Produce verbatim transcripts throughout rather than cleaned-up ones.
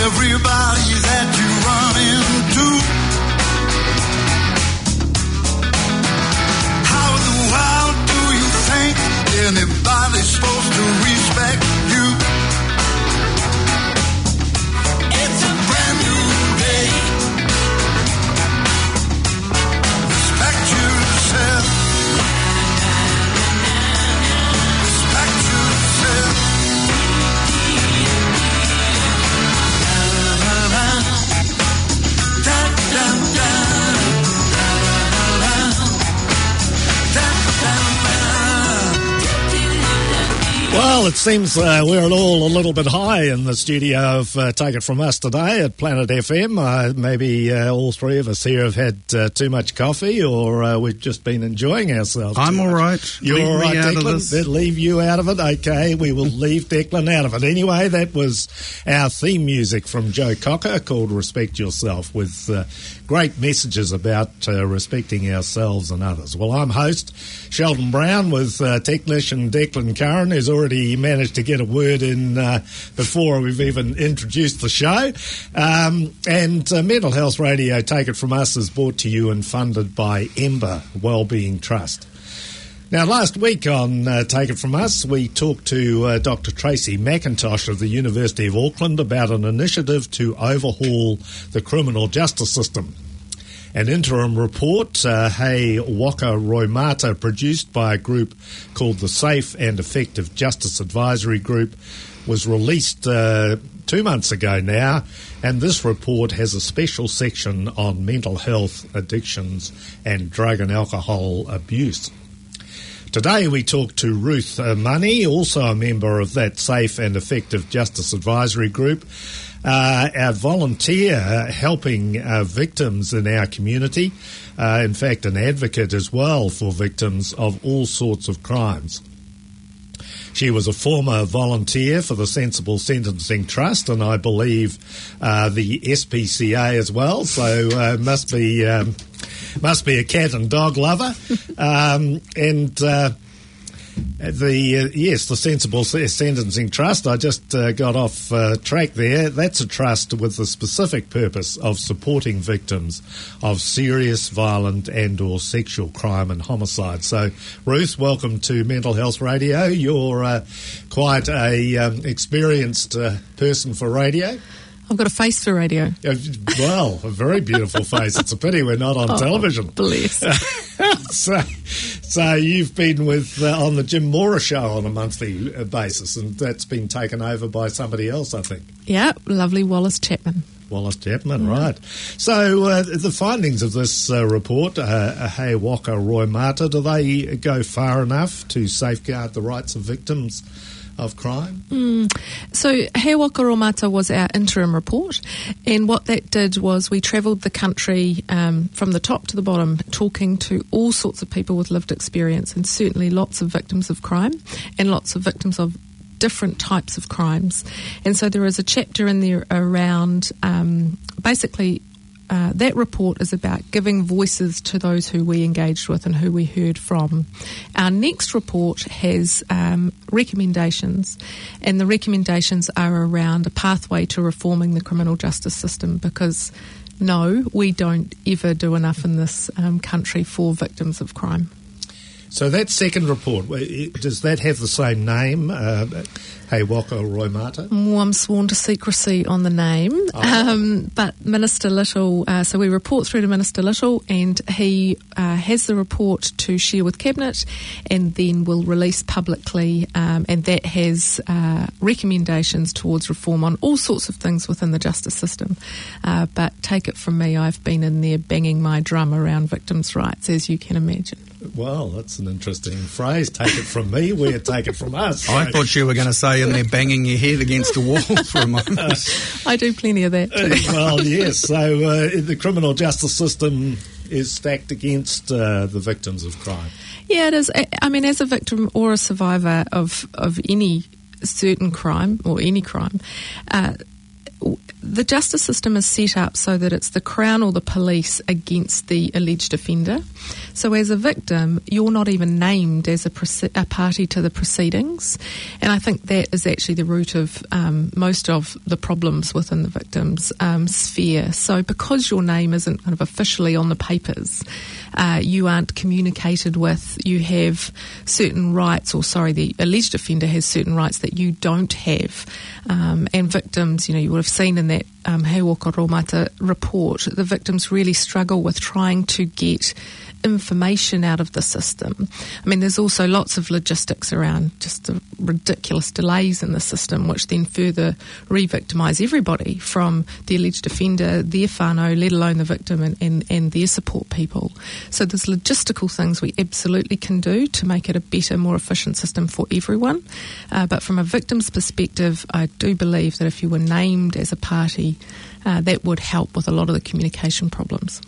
everybody that you run into. How in the world do you think anybody's supposed to respect you? It's a brand new day. Respect yourself. Respect yourself. Well, it seems uh, we're all a little bit high in the studio of uh, Take It From Us today at Planet F M. Uh, maybe uh, all three of us here have had uh, too much coffee, or uh, we've just been enjoying ourselves. I'm all right. You're leave all right, me out Declan? of this. Leave you out of it? Okay, we will leave Declan out of it. Anyway, that was our theme music from Joe Cocker called Respect Yourself, with uh, great messages about uh, respecting ourselves and others. Well, I'm host Sheldon Brown with uh, technician Declan Curran, who's already managed to get a word in uh, before we've even introduced the show. Um, and uh, Mental Health Radio, Take It From Us, is brought to you and funded by Ember Wellbeing Trust. Now, last week on uh, Take It From Us, we talked to uh, Doctor Tracy McIntosh of the University of Auckland about an initiative to overhaul the criminal justice system. An interim report, uh, Hei Waka Roimata, produced by a group called the Safe and Effective Justice Advisory Group, was released uh, two months ago now, and this report has a special section on mental health, addictions and drug and alcohol abuse. Today we talk to Ruth uh, Money, also a member of that Safe and Effective Justice Advisory Group, uh, our volunteer uh, helping uh, victims in our community, uh, in fact an advocate as well for victims of all sorts of crimes. She was a former volunteer for the Sensible Sentencing Trust, and I believe uh, the S P C A as well, so uh, must be um, must be a cat and dog lover. um, and uh, the uh, yes, the Sensible Sentencing Trust, I just uh, got off uh, track there. That's a trust with the specific purpose of supporting victims of serious, violent and or sexual crime and homicide. So, Ruth, welcome to Mental Health Radio. You're uh, quite a um, experienced uh, person for radio. I've got a face for radio. Uh, well, a very beautiful face. It's a pity we're not on oh, television. Bless. so, so you've been with uh, on the Jim Mora show on a monthly uh, basis, and that's been taken over by somebody else, I think. Yeah, lovely Wallace Chapman. Wallace Chapman, mm. right. So uh, the findings of this uh, report, uh, Hei Waka Roimata, do they go far enough to safeguard the rights of victims of crime? Mm. So Hei Waka Roimata was our interim report, and what that did was we travelled the country um, from the top to the bottom, talking to all sorts of people with lived experience, and certainly lots of victims of crime and lots of victims of different types of crimes. And so there is a chapter in there around um, basically Uh, that report is about giving voices to those who we engaged with and who we heard from. Our next report has um, recommendations, and the recommendations are around a pathway to reforming the criminal justice system, because no, we don't ever do enough in this um, country for victims of crime. So that second report, does that have the same name, uh, Hei Waka Roimata? Well, I'm sworn to secrecy on the name, oh. um, but Minister Little, uh, so we report through to Minister Little, and he uh, has the report to share with Cabinet, and then will release publicly, um, and that has uh, recommendations towards reform on all sorts of things within the justice system. Uh, but take it from me, I've been in there banging my drum around victims' rights, as you can imagine. Well, that's an interesting phrase. Take it from me, we'll take it from us. So. I thought you were going to say in there banging your head against a wall for a moment. I do plenty of that too. Uh, well, yes. So uh, the criminal justice system is stacked against uh, the victims of crime. Yeah, it is. I mean, as a victim or a survivor of, of any certain crime or any crime, uh, the justice system is set up so that it's the Crown or the police against the alleged offender. So as a victim, you're not even named as a, proce- a party to the proceedings. And I think that is actually the root of um, most of the problems within the victim's um, sphere. So because your name isn't kind of officially on the papers, uh, you aren't communicated with, you have certain rights, or sorry, the alleged offender has certain rights that you don't have. Um, and victims, you know, you would have seen in that um, He Waka Raumata report, the victims really struggle with trying to get information out of the system. I mean, there's also lots of logistics around just the ridiculous delays in the system, which then further re-victimise everybody, from the alleged offender, their whānau, let alone the victim and, and, and their support people. So there's logistical things we absolutely can do to make it a better, more efficient system for everyone. Uh, but from a victim's perspective, I do believe that if you were named as a party, uh, that would help with a lot of the communication problems.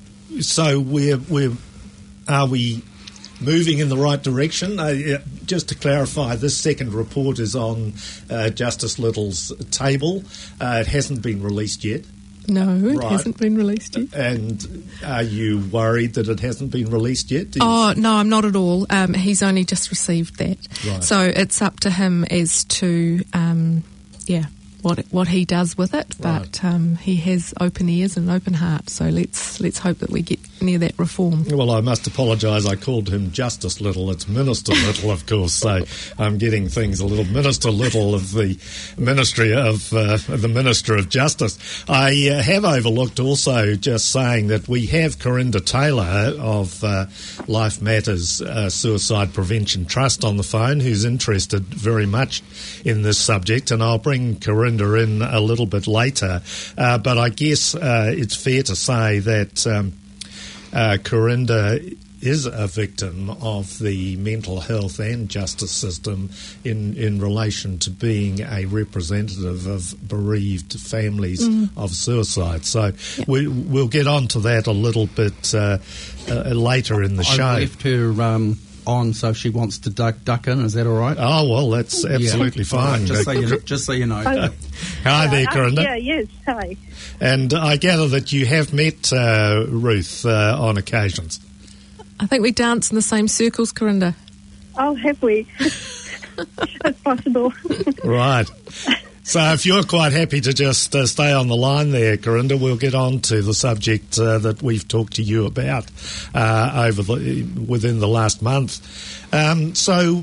So we're, we're, are we moving in the right direction? Uh, just to clarify, this second report is on uh, Justice Little's table. Uh, it hasn't been released yet. No, it right. hasn't been released yet. And are you worried that it hasn't been released yet? Oh, no, I'm not at all. Um, he's only just received that. Right. So it's up to him as to, um, yeah, what what he does with it, but right. um, he has open ears and an open heart, so let's let's hope that we get near that reform. Well, I must apologise, I called him Justice Little. It's Minister Little, of course, so I'm getting things a little Minister Little of the Ministry of uh, the Minister of Justice. I uh, have overlooked also just saying that we have Corinda Taylor of uh, Life Matters uh, Suicide Prevention Trust on the phone, who's interested very much in this subject, and I'll bring Corinda in a little bit later, uh, but I guess uh, it's fair to say that um, uh, Corinda is a victim of the mental health and justice system in, in relation to being a representative of bereaved families mm. of suicide. So yep. we, we'll get on to that a little bit uh, uh, later in the I've show. I've left her Um on, so if she wants to duck duck in, is that all right? Oh, well, that's absolutely yeah. fine. Right, just, so you, just so you know. Uh, hi there, Corinda. Uh, yeah, yes, hi. And I gather that you have met uh, Ruth uh, on occasions. I think we dance in the same circles, Corinda. Oh, have we? That's possible. Right. So if you're quite happy to just uh, stay on the line there, Corinda, we'll get on to the subject uh, that we've talked to you about uh, over the, within the last month. Um, so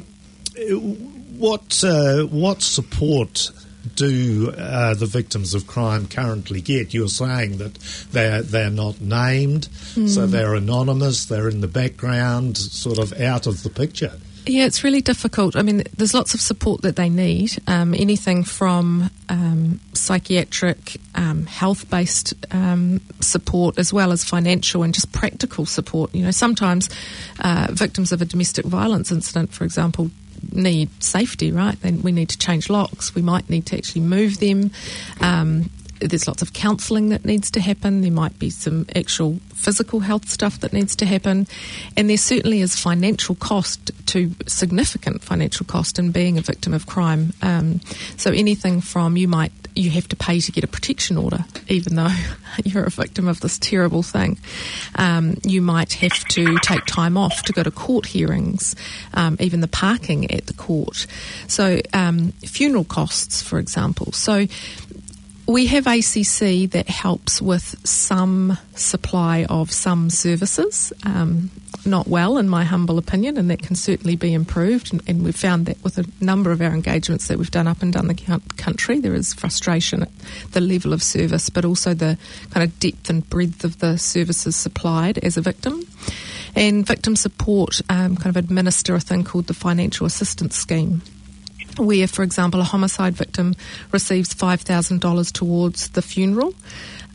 what uh, what support do uh, the victims of crime currently get? You're saying that they're, they're not named, mm. so they're anonymous, they're in the background, sort of out of the picture. Yeah, it's really difficult. I mean, there's lots of support that they need, um, anything from um, psychiatric, um, health-based um, support, as well as financial and just practical support. You know, sometimes uh, victims of a domestic violence incident, for example, need safety, right? Then we need to change locks. We might need to actually move them. Um, there's lots of counselling that needs to happen. There might be some actual physical health stuff that needs to happen. And there certainly is financial cost, to significant financial cost in being a victim of crime. Um, so anything from you might you have to pay to get a protection order, even though you're a victim of this terrible thing. Um, you might have to take time off to go to court hearings, um, even the parking at the court. So um, funeral costs, for example. So we have A C C that helps with some supply of some services, um, not well in my humble opinion, and that can certainly be improved. And, and we've found that with a number of our engagements that we've done up and down the country, there is frustration at the level of service, but also the kind of depth and breadth of the services supplied as a victim. And victim support um, kind of administer a thing called the Financial Assistance Scheme, where, for example, a homicide victim receives five thousand dollars towards the funeral.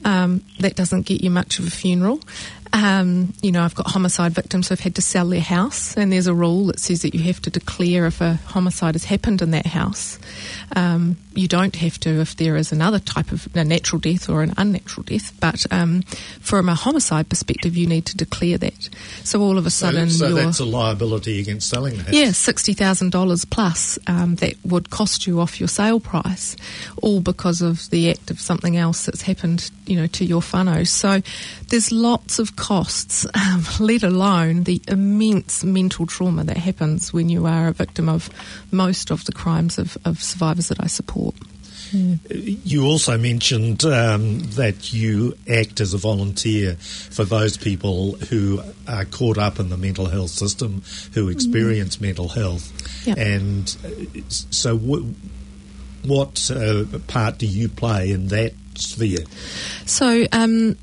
Um, that doesn't get you much of a funeral. Um, you know, I've got homicide victims who've had to sell their house, and there's a rule that says that you have to declare if a homicide has happened in that house. Um, you don't have to if there is another type of a natural death or an unnatural death, but um, from a homicide perspective, you need to declare that. So all of a sudden, so, so you're, that's a liability against selling the house. yeah, sixty thousand dollars plus um, that would cost you off your sale price, all because of the act of something else that's happened, you know, to your whānau. So there's lots of costs, um, let alone the immense mental trauma that happens when you are a victim of most of the crimes of, of survivors that I support. Mm. You also mentioned um, that you act as a volunteer for those people who are caught up in the mental health system, who experience mm. mental health. Yep. And so w- what uh, part do you play in that sphere? So, um,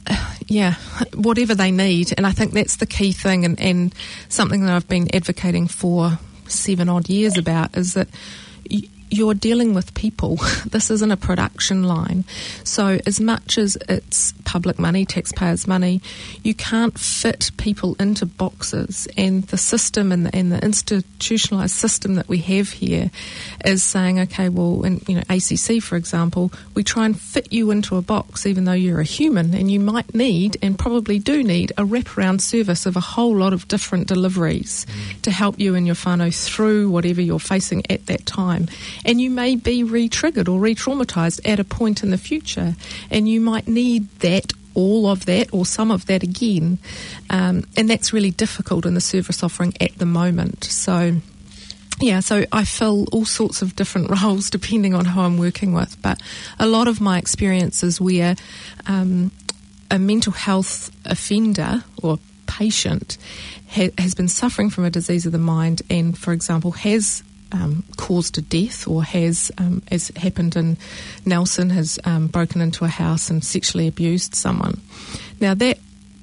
yeah, whatever they need. And I think that's the key thing, and, and something that I've been advocating for seven odd years about is that y- you're dealing with people. This isn't a production line. So as much as it's public money, taxpayers' money, you can't fit people into boxes. And the system and the, and the institutionalised system that we have here is saying, okay, well, in you know A C C, for example, we try and fit you into a box even though you're a human, and you might need, and probably do need, a wraparound service of a whole lot of different deliveries mm. to help you and your whānau through whatever you're facing at that time. And you may be re-triggered or re-traumatised at a point in the future, and you might need that, all of that, or some of that again. Um, and that's really difficult in the service offering at the moment. So, yeah, so I fill all sorts of different roles depending on who I'm working with. But a lot of my experience is where um, a mental health offender or patient ha- has been suffering from a disease of the mind and, for example, has Um, caused a death, or has, um, as happened in Nelson, has um, broken into a house and sexually abused someone. Now, that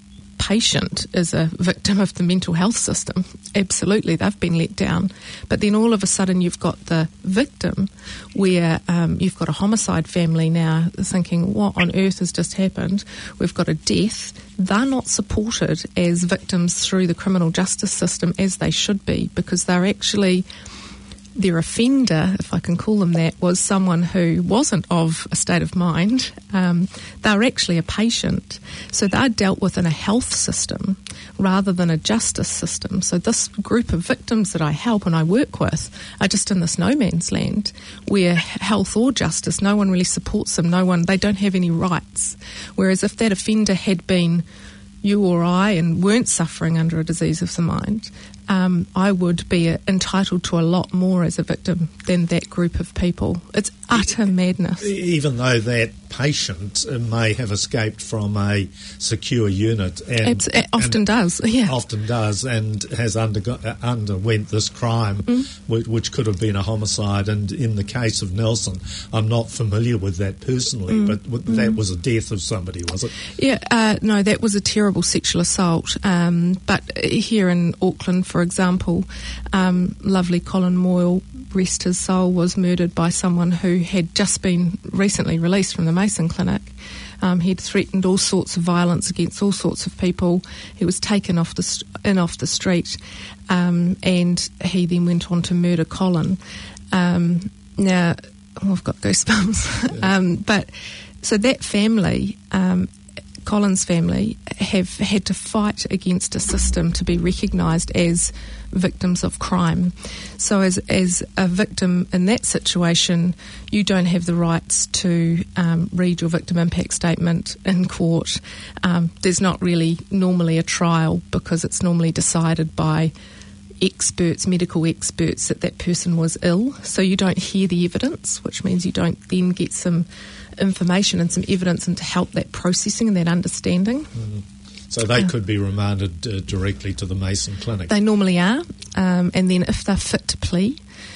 patient is a victim of the mental health system. Absolutely, they've been let down. But then all of a sudden you've got the victim where um, you've got a homicide family now thinking, what on earth has just happened? We've got a death. They're not supported as victims through the criminal justice system as they should be, because they're actually... their offender, if I can call them that, was someone who wasn't of a state of mind. Um, they were actually a patient. So they're dealt with in a health system rather than a justice system. So this group of victims that I help and I work with are just in this no man's land where health or justice, no one really supports them. No one, they don't have any rights. Whereas if that offender had been you or I and weren't suffering under a disease of the mind, um, I would be entitled to a lot more as a victim than that group of people. It's utter madness. Even though that patient may have escaped from a secure unit. And, it often and does, yeah. Often does, and has undergo- underwent this crime, mm. which, which could have been a homicide. And in the case of Nelson, I'm not familiar with that personally, mm. but w- that mm. was a death of somebody, was it? Yeah, uh, no, that was a terrible sexual assault. Um, but here in Auckland, for example, um, lovely Colin Moyle, rest his soul, was murdered by someone who had just been recently released from the Mason Clinic. Um, he'd threatened all sorts of violence against all sorts of people. He was taken off the st- in off the street, um, and he then went on to murder Colin. Um, now, oh, I've got goosebumps. Yeah. um, but so that family, um, Colin's family, have had to fight against a system to be recognised as victims of crime. So as as a victim in that situation, you don't have the rights to um, read your victim impact statement in court. Um, there's not really normally a trial because it's normally decided by experts, medical experts, that that person was ill. So you don't hear the evidence, which means you don't then get some information and some evidence and to help that processing and that understanding. Mm. So they uh, could be remanded uh, directly to the Mason Clinic. They normally are, um, and then if they're fit to plea,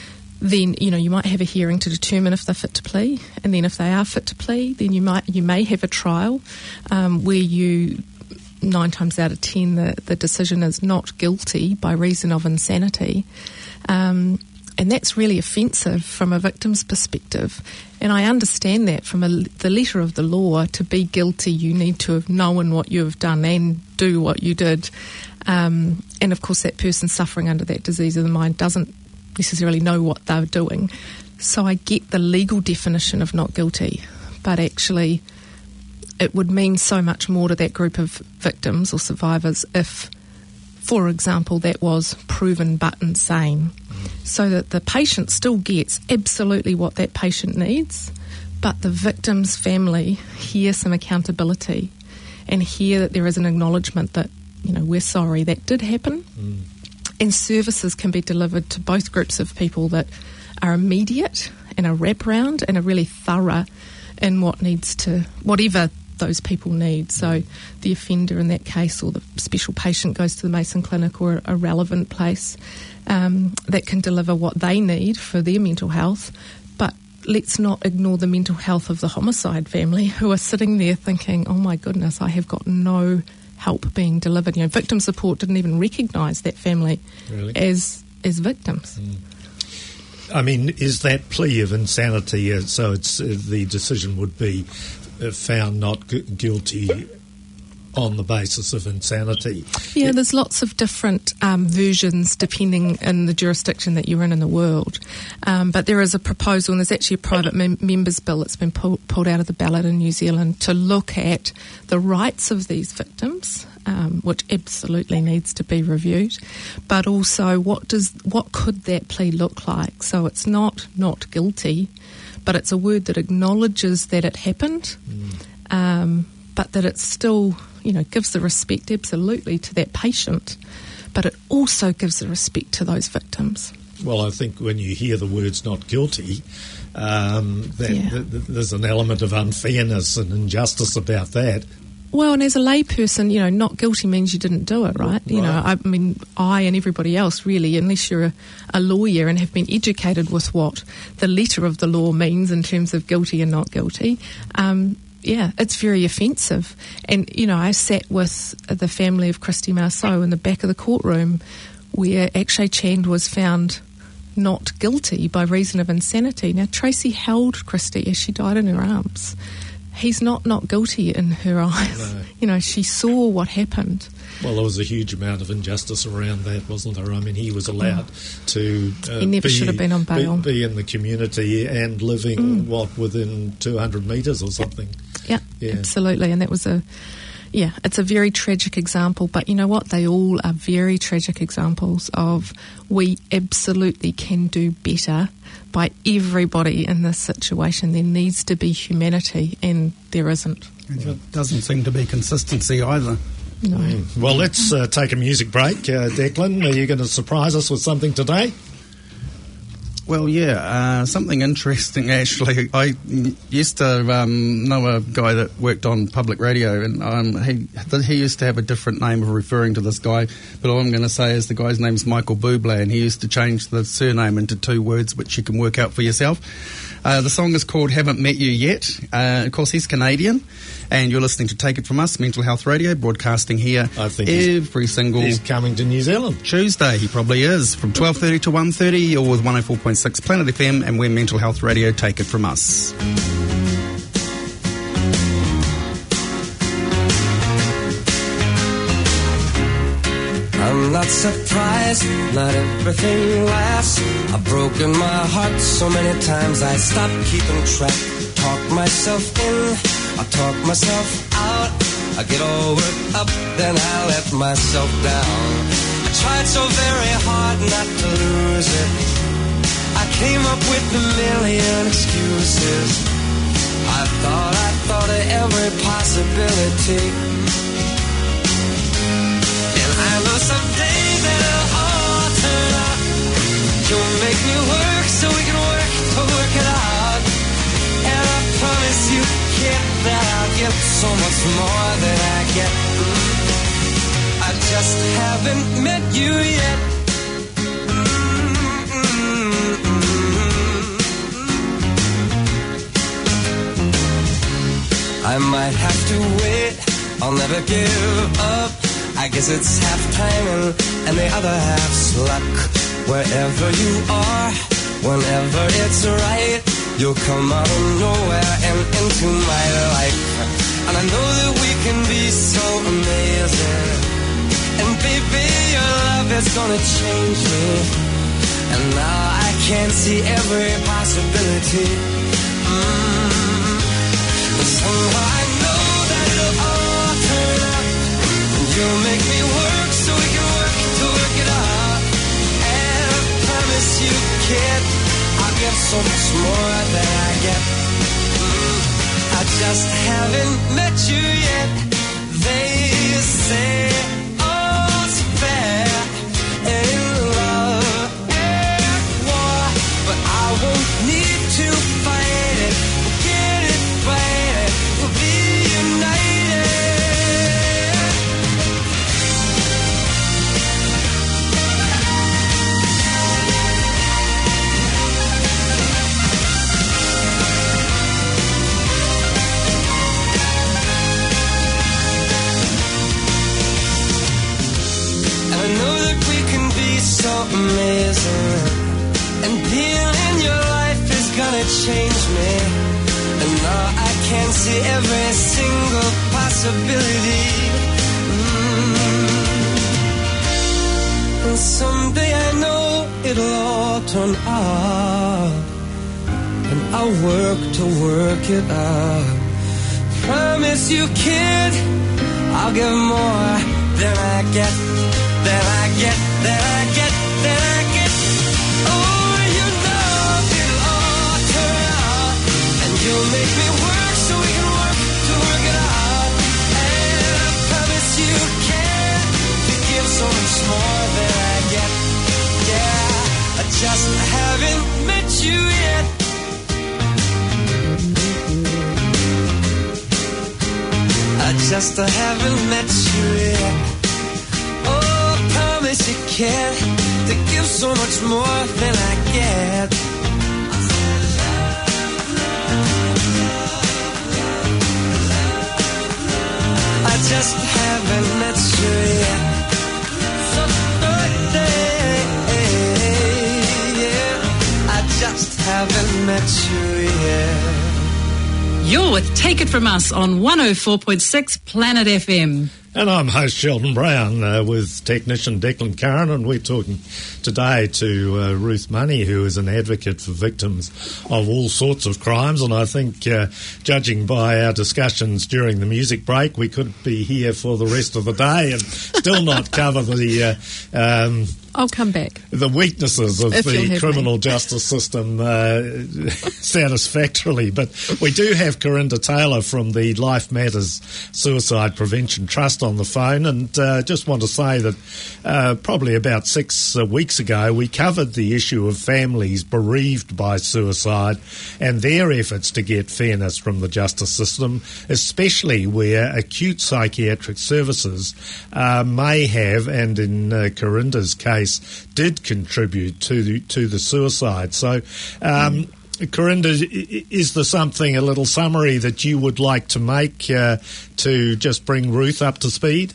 then you know you might have a hearing to determine if they're fit to plea, and then if they are fit to plea, then you might you may have a trial um, where you nine times out of ten the the decision is not guilty by reason of insanity. Um, and that's really offensive from a victim's perspective. And I understand that from a, the letter of the law. To be guilty, you need to have known what you have done and do what you did. Um, and of course, that person suffering under that disease of the mind doesn't necessarily know what they're doing. So I get the legal definition of not guilty, but actually it would mean so much more to that group of victims or survivors if, for example, that was proven but insane, so that the patient still gets absolutely what that patient needs, but the victim's family hear some accountability and hear that there is an acknowledgement that, you know, we're sorry that did happen. Mm. And services can be delivered to both groups of people that are immediate and a wraparound and are really thorough in what needs to, whatever those people need. So the offender in that case, or the special patient, goes to the Mason Clinic or a relevant place um, that can deliver what they need for their mental health. But let's not ignore the mental health of the homicide family, who are sitting there thinking, oh my goodness, I have got no help being delivered. You know, victim support didn't even recognise that family really? as as victims. Mm. I mean, is that plea of insanity? Uh, so it's uh, the decision would be uh, found not gu- guilty on the basis of insanity. Yeah, it, there's lots of different um, versions depending in the jurisdiction that you're in in the world. Um, but there is a proposal, and there's actually a private mem- members bill that's been pull- pulled out of the ballot in New Zealand to look at the rights of these victims, um, which absolutely needs to be reviewed, but also what does what could that plea look like? So it's not not guilty, but it's a word that acknowledges that it happened, mm. um, but that it's still, you know, gives the respect absolutely to that patient, but it also gives the respect to those victims. Well, I think when you hear the words not guilty, um, that, yeah. th- th- there's an element of unfairness and injustice about that. Well, and as a layperson, you know, not guilty means you didn't do it, right? right. You know, I mean, I and everybody else really, unless you're a, a lawyer and have been educated with what the letter of the law means in terms of guilty and not guilty, um, yeah, it's very offensive. And, you know, I sat with the family of Christy Marceau in the back of the courtroom where Akshay Chand was found not guilty by reason of insanity. Now, Tracy held Christy as she died in her arms. He's not not guilty in her eyes. No. You know, she saw what happened. Well, there was a huge amount of injustice around that, wasn't there? I mean, he was allowed mm. to... Uh, he never be, should have been on bail. Be, be in the community and living, mm. what, within two hundred metres or something. Yeah, yeah, absolutely. And that was a... Yeah, it's a very tragic example, but you know what? They all are very tragic examples of we absolutely can do better by everybody in this situation. There needs to be humanity, and there isn't. There doesn't seem to be consistency either. No. Mm. Well, let's uh, take a music break. Uh, Declan, are you going to surprise us with something today? Well, yeah, uh, something interesting, actually. I used to um, know a guy that worked on public radio, and um, he he used to have a different name of referring to this guy, but all I'm going to say is the guy's name's Michael Bublé, and he used to change the surname into two words, which you can work out for yourself. Uh, the song is called Haven't Met You Yet. Uh, of course, he's Canadian, and you're listening to Take It From Us, Mental Health Radio, broadcasting here I think every he's, single... He's coming to New Zealand. Tuesday, he probably is, from twelve thirty to one thirty, or with one oh four point six Planet F M, and we're Mental Health Radio, Take It From Us. I'm not surprised, not everything lasts. I've broken my heart so many times I stopped keeping track. Talk myself in, I talk myself out. I get all worked up, then I let myself down. I tried so very hard not to lose it. I came up with a million excuses. I thought, I thought of every possibility. I know someday that it'll all turn out. You'll make me work so we can work to work it out. And I promise you, kid, that I'll get so much more than I get. I just haven't met you yet. I might have to wait, I'll never give up. I guess it's half timing and the other half's luck. Wherever you are, whenever it's right, you'll come out of nowhere and into my life. And I know that we can be so amazing. And baby, your love is gonna change me. And now I can see every possibility. Mm. But somehow I know that it'll all turn out. And you'll make me work so we can work to work it out. And I promise you, kid, I'll get so much more than I get. Mm. I just haven't met you yet. They say all's fair in love and war, but I won't need to fight it. Forget it, fight it. We'll be united. I know that we can be so amazing. And being in your life is gonna change me. And now I can see every single possibility. Mm. And someday I know it'll all turn out. And I'll work to work it out. Promise you, kid, I'll give more than I get. That I get, that I get, that I get. Oh, you know it'll all turn out. And you'll make me work so we can work to work it out. And I promise you can to give so much more than I get. Yeah, I just haven't met you yet. I just haven't met you yet. You can to give so much more than I get. I just haven't met you yet. So birthday, yeah. I just haven't met you yet. You're with Take It From Us on one oh four point six Planet F M. And I'm host Sheldon Brown uh, with technician Declan Curran, and we're talking today to uh, Ruth Money, who is an advocate for victims of all sorts of crimes. And I think, uh, judging by our discussions during the music break, we could be here for the rest of the day and still not cover the uh, um, I'll come back. the weaknesses of If you'll the have criminal me. justice system uh, satisfactorily. But we do have Corinda Taylor from the Life Matters Suicide Prevention Trust on the phone, and uh, just want to say that uh, probably about six uh, weeks ago we covered the issue of families bereaved by suicide and their efforts to get fairness from the justice system, especially where acute psychiatric services uh, may have, and in uh, Corinda's case, did contribute to the, to the suicide. So, um, Corinda, is there something, a little summary that you would like to make uh, to just bring Ruth up to speed?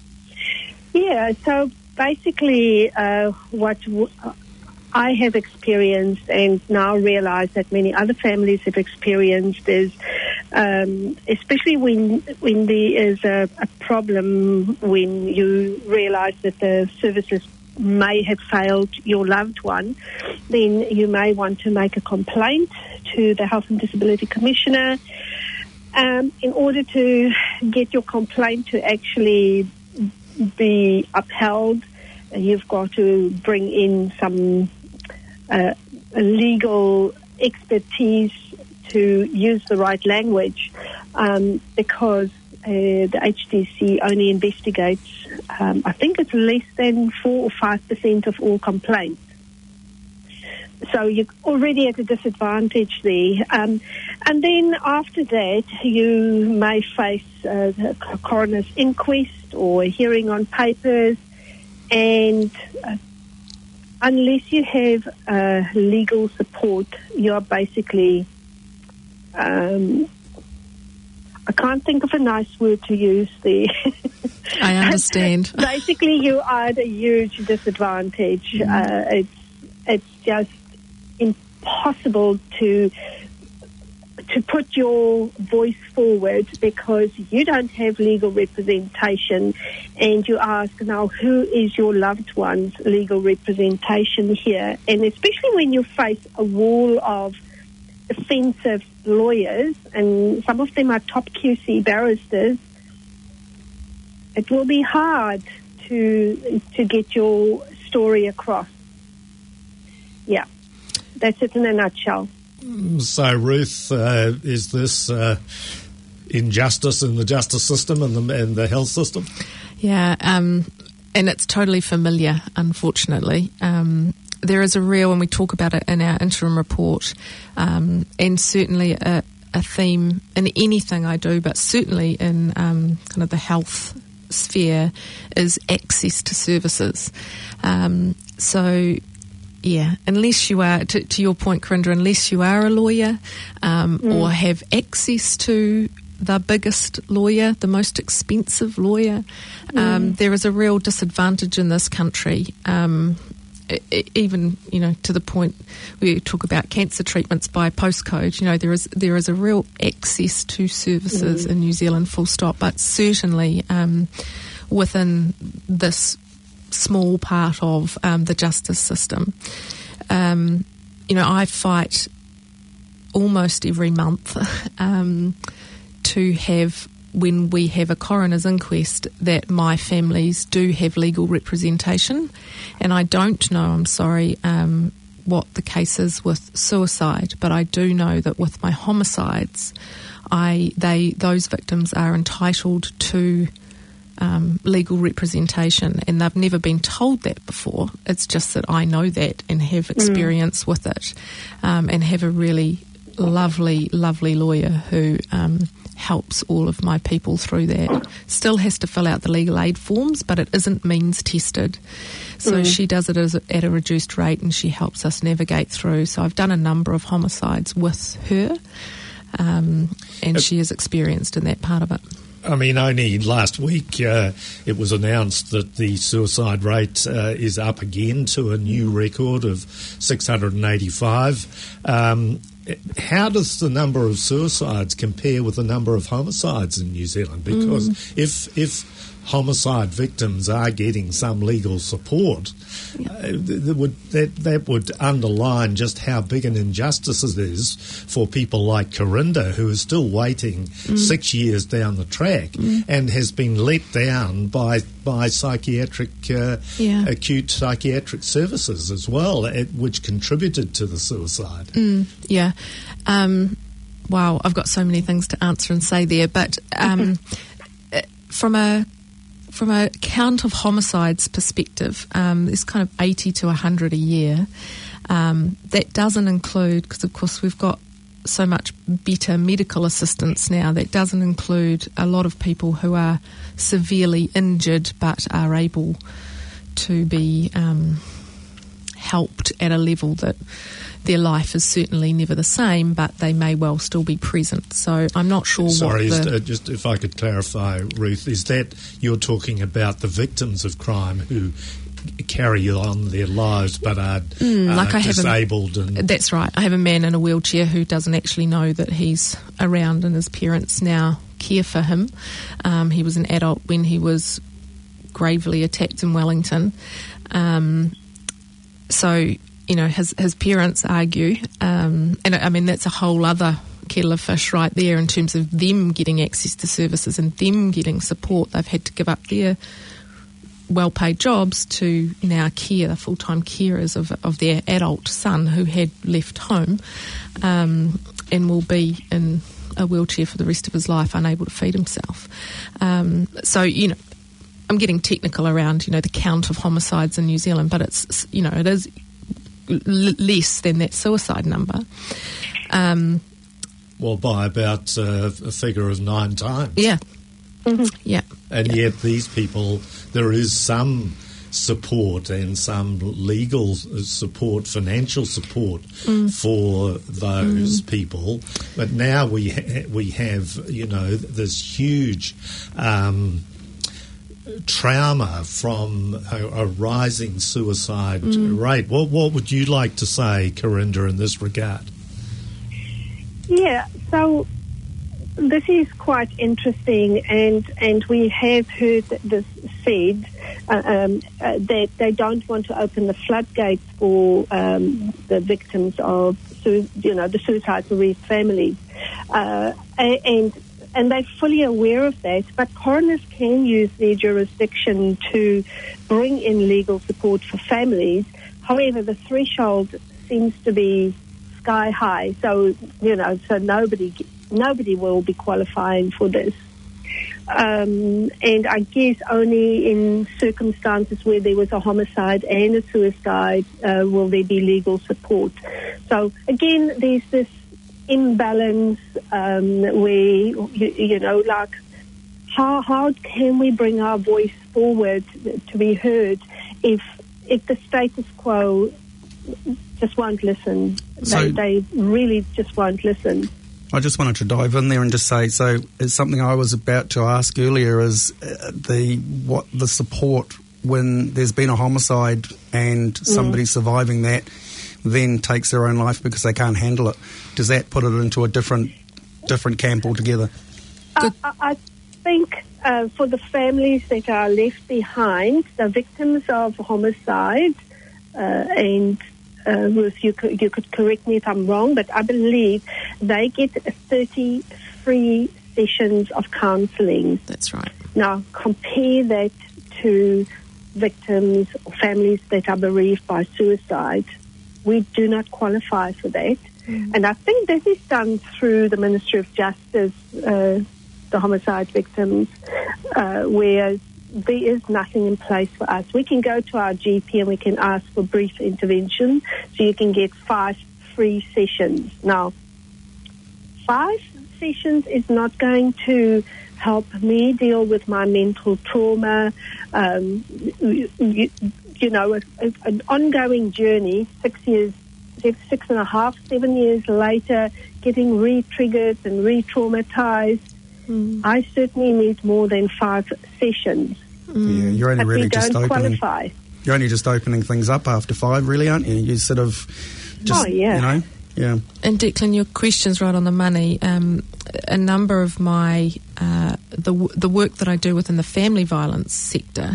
Yeah, so basically uh, what w- I have experienced and now realize that many other families have experienced is, um, especially when when there is a, a problem, when you realize that the services may have failed your loved one, then you may want to make a complaint to the Health and Disability Commissioner. Um, in order to get your complaint to actually be upheld, you've got to bring in some uh, legal expertise to use the right language, um, because Uh, the H D C only investigates, um, I think it's less than four or five percent of all complaints. So you're already at a disadvantage there. Um, and then after that, you may face uh, a coroner's inquest or a hearing on papers, and uh, unless you have uh, legal support, you're basically Um, I can't think of a nice word to use there. I understand. Basically, you are at a huge disadvantage. Mm. Uh, it's it's just impossible to to put your voice forward because you don't have legal representation, and you ask now, who is your loved one's legal representation here? And especially when you face a wall of offensive lawyers, and some of them are top Q C barristers, it will be hard to to get your story across. Yeah, that's it in a nutshell. So, Ruth, uh, is this uh, injustice in the justice system and the, and the health system? Yeah, um, and it's totally familiar, unfortunately. Um, there is a real, and we talk about it in our interim report, um, and certainly a, a theme in anything I do, but certainly in um, kind of the health sphere, is access to services. Um, so... Yeah, unless you are, to, to your point, Corinda, unless you are a lawyer um, mm. or have access to the biggest lawyer, the most expensive lawyer, mm. um, there is a real disadvantage in this country. Um, it, even, you know, to the point we talk about cancer treatments by postcode. You know, there is there is a real access to services mm. in New Zealand, full stop. But certainly um, within this small part of um, the justice system. Um, you know, I fight almost every month um, to have, when we have a coroner's inquest, that my families do have legal representation. And I don't know, I'm sorry, um, what the case is with suicide, but I do know that with my homicides, I they those victims are entitled to Um, legal representation, and they've never been told that before. It's just that I know that and have experience mm. with it, um, and have a really lovely, lovely lawyer who um, helps all of my people through that. Still has to fill out the legal aid forms, but it isn't means tested. So mm. she does it as, at a reduced rate, and she helps us navigate through. So I've done a number of homicides with her, um, and uh, she is experienced in that part of it. I mean, only last week uh, it was announced that the suicide rate uh, is up again to a new record of six hundred eighty-five. Um, how does the number of suicides compare with the number of homicides in New Zealand? Because mm. if if homicide victims are getting some legal support, yeah. uh, that would that that would underline just how big an injustice it is for people like Corinda, who is still waiting mm. six years down the track mm. and has been let down by by psychiatric uh, yeah. acute psychiatric services as well, at, which contributed to the suicide. Mm, yeah. Um, wow, I've got so many things to answer and say there, but um, from a From a count of homicides perspective, um, there's kind of eighty to one hundred a year. Um, that doesn't include, because of course we've got so much better medical assistance now, that doesn't include a lot of people who are severely injured but are able to be um, helped at a level that their life is certainly never the same, but they may well still be present. So I'm not sure Sorry, what the... uh, just if I could clarify, Ruth, is that you're talking about the victims of crime who carry on their lives but are mm, uh, like I disabled? Have a, and that's right. I have a man in a wheelchair who doesn't actually know that he's around, and his parents now care for him. Um, he was an adult when he was gravely attacked in Wellington. Um, so... You know, his his parents argue, um, and I mean that's a whole other kettle of fish right there in terms of them getting access to services and them getting support. They've had to give up their well-paid jobs to now care, the full-time carers of of their adult son who had left home, um, and will be in a wheelchair for the rest of his life, unable to feed himself. Um, so, you know, I'm getting technical around, you know, the count of homicides in New Zealand, but it's, you know, it is less than that suicide number. Um, well, by about uh, a figure of nine times. Yeah. Mm-hmm. Yeah. And yeah. yet these people, there is some support and some legal support, financial support mm. for those mm. people. But now we ha- we have, you know, this huge um, trauma from a, a rising suicide mm. rate. What what would you like to say, Corinda, in this regard? Yeah, so this is quite interesting, and, and we have heard this said uh, um, uh, that they don't want to open the floodgates for um, the victims of, su- you know, the suicide bereaved families, uh, and and they're fully aware of that. But coroners can use their jurisdiction to bring in legal support for families. However, the threshold seems to be sky high, so you know, so nobody nobody will be qualifying for this. Um, and I guess only in circumstances where there was a homicide and a suicide uh, will there be legal support. So again, there's this imbalance um, where you, you know, like how how can we bring our voice forward to be heard if if the status quo just won't listen. So, they, they really just won't listen. I just wanted to dive in there and just say, so it's something I was about to ask earlier is uh, the what the support when there's been a homicide and somebody mm. surviving that then takes their own life because they can't handle it. Does that put it into a different different camp altogether? I, I think uh, for the families that are left behind, the victims of homicide, uh, and uh, Ruth, you could, you could correct me if I'm wrong, but I believe they get thirty free sessions of counselling. That's right. Now, compare that to victims or families that are bereaved by suicide. We do not qualify for that. Mm. And I think this is done through the Ministry of Justice, uh, the homicide victims, uh, where there is nothing in place for us. We can go to our G P and we can ask for brief intervention, so you can get five free sessions. Now, five sessions is not going to help me deal with my mental trauma. Um, you, you, you know, a, a, an ongoing journey, six years, six and a half, seven years later, getting re-triggered and re-traumatized. Mm. I certainly need more than five sessions. Mm. Yeah, you're only but really we just don't opening. Qualify. You're only just opening things up after five, really, aren't you? You sort of just, oh, yeah. you know, yeah. And Declan, your question's right on the money. Um, a number of my uh, the the work that I do within the family violence sector,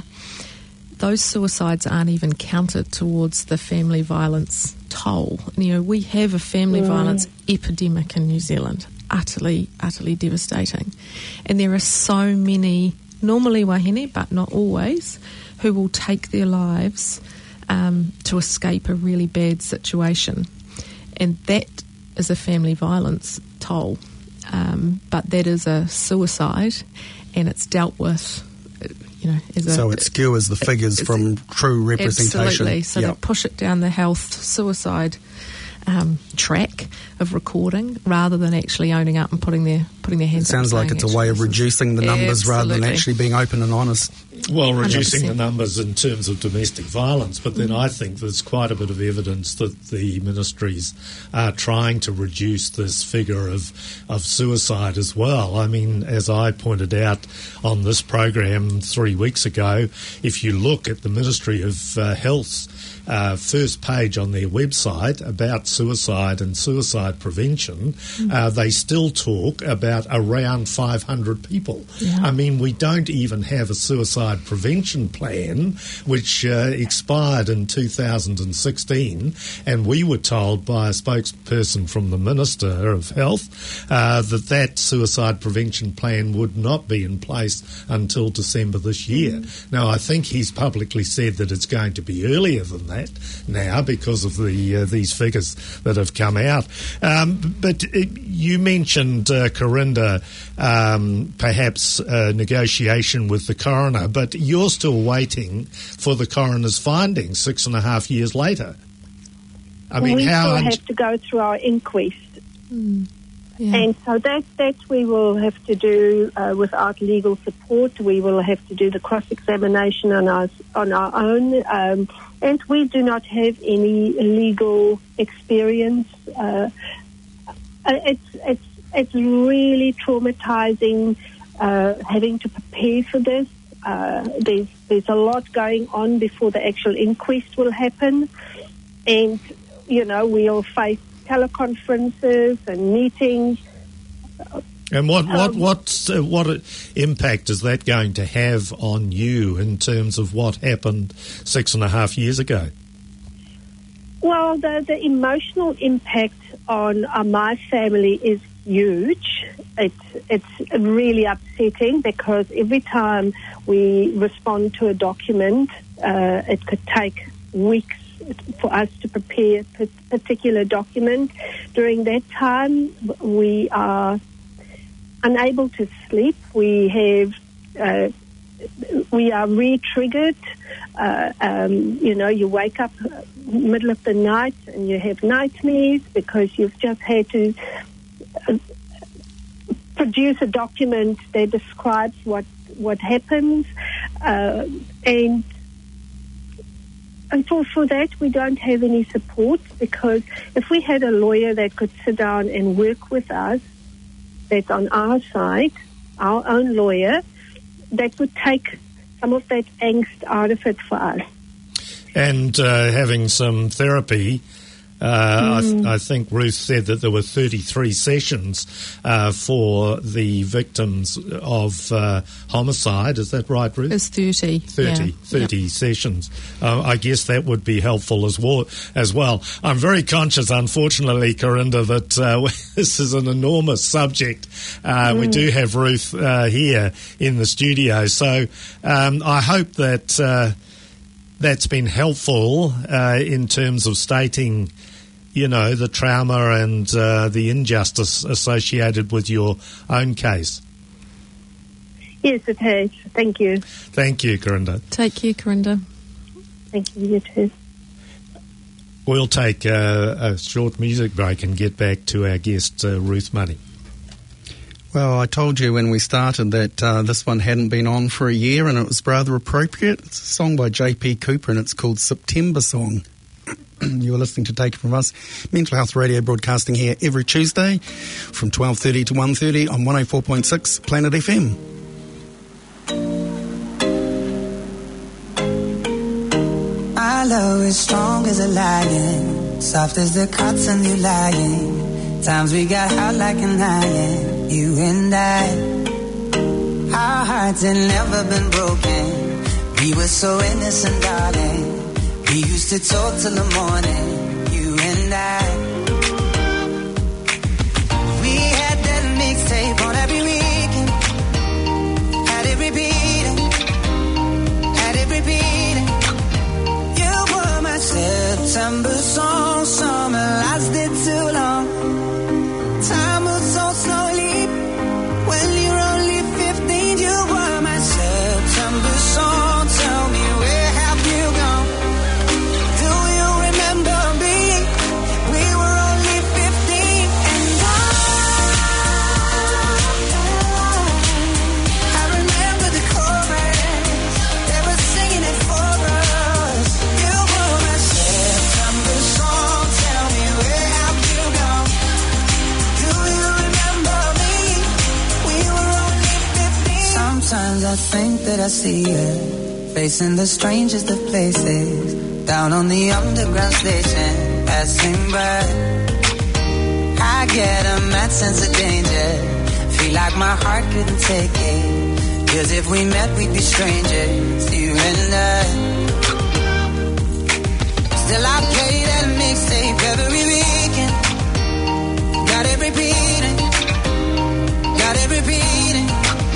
those suicides aren't even counted towards the family violence toll. And, you know, we have a family mm. violence epidemic in New Zealand, utterly, utterly devastating. And there are so many, normally wahine, but not always, who will take their lives um, to escape a really bad situation. And that is a family violence toll. Um, but that is a suicide, and it's dealt with, you know, as a... So it skewers the figures from true representation. Absolutely. So yep. they push it down the health suicide um, track of recording rather than actually owning up and putting their putting their hands up. It sounds up like it's a way of reducing the numbers Absolutely. rather than actually being open and honest. Well, reducing one hundred percent. the numbers in terms of domestic violence, but then mm. I think there's quite a bit of evidence that the ministries are trying to reduce this figure of of suicide as well. I mean, as I pointed out on this program three weeks ago, if you look at the Ministry of uh, Health's uh, first page on their website about suicide and suicide prevention, mm. uh, they still talk about around five hundred people. Yeah. I mean, we don't even have a suicide prevention plan, which uh, expired in two thousand sixteen, and we were told by a spokesperson from the Minister of Health uh, that that suicide prevention plan would not be in place until December this year. Mm. Now, I think he's publicly said that it's going to be earlier than that now because of the uh, these figures that have come out. Um, but uh, you mentioned, uh, Corinda, um, perhaps uh, negotiation with the coroner, but you're still waiting for the coroner's findings six and a half years later. I mean, we how still un- have to go through our inquest. Mm. Yeah. And so that, that we will have to do uh, without legal support. We will have to do the cross-examination on our, on our own. Um, and we do not have any legal experience. Uh, it's, it's, it's really traumatizing uh, having to prepare for this. Uh, there's, there's a lot going on before the actual inquest will happen. And, you know, we'll face teleconferences and meetings. And what what Um, what uh, what impact is that going to have on you in terms of what happened six and a half years ago? Well, the, the emotional impact on uh, my family is huge. It's it's really upsetting because every time we respond to a document, uh, it could take weeks for us to prepare a particular document. During that time, we are unable to sleep. We have, uh, we are re-triggered. Uh, um, you know, you wake up middle of the night and you have nightmares because you've just had to uh, produce a document that describes what what happens, uh, and. And for, for that, we don't have any support because if we had a lawyer that could sit down and work with us, that's on our side, our own lawyer, that would take some of that angst out of it for us. And uh, having some therapy. Uh, I, th- I think Ruth said that there were thirty-three sessions uh, for the victims of uh, homicide. Is that right, Ruth? It's thirty. thirty, Yeah. thirty Yep. sessions. Uh, I guess that would be helpful as well. As well. I'm very conscious, unfortunately, Corinda, that uh, this is an enormous subject. Uh, mm. We do have Ruth uh, here in the studio, so um, I hope that uh, that's been helpful uh, in terms of stating, you know, the trauma and uh, the injustice associated with your own case. Yes, it has. Thank you. Thank you, Corinda. Take care, Corinda. Thank you, you too. We'll take uh, a short music break and get back to our guest, uh, Ruth Money. Well, I told you when we started that uh, this one hadn't been on for a year and it was rather appropriate. It's a song by J P Cooper and it's called September Song. You are listening to Take It From Us, Mental Health Radio, broadcasting here every Tuesday from twelve thirty to one thirty on one oh four point six Planet F M. Our love is strong as a lion, soft as the cotton and you lying. Times we got hot like an iron, you and I. Our hearts had never been broken. We were so innocent, darling. We used to talk till the morning, you and I. We had that mixtape on every weekend. Had it repeating, had it repeating. You were my September song, summer lasted too long. Time moves so slowly when you're only fifteen. You were my September song, tell me where have you gone? Sometimes I think that I see you facing the strangest of places, down on the underground station, passing by. I get a mad sense of danger, feel like my heart couldn't take it, cause if we met we'd be strangers, you and I. Still I play that mixtape every weekend, got it repeating, got it repeating.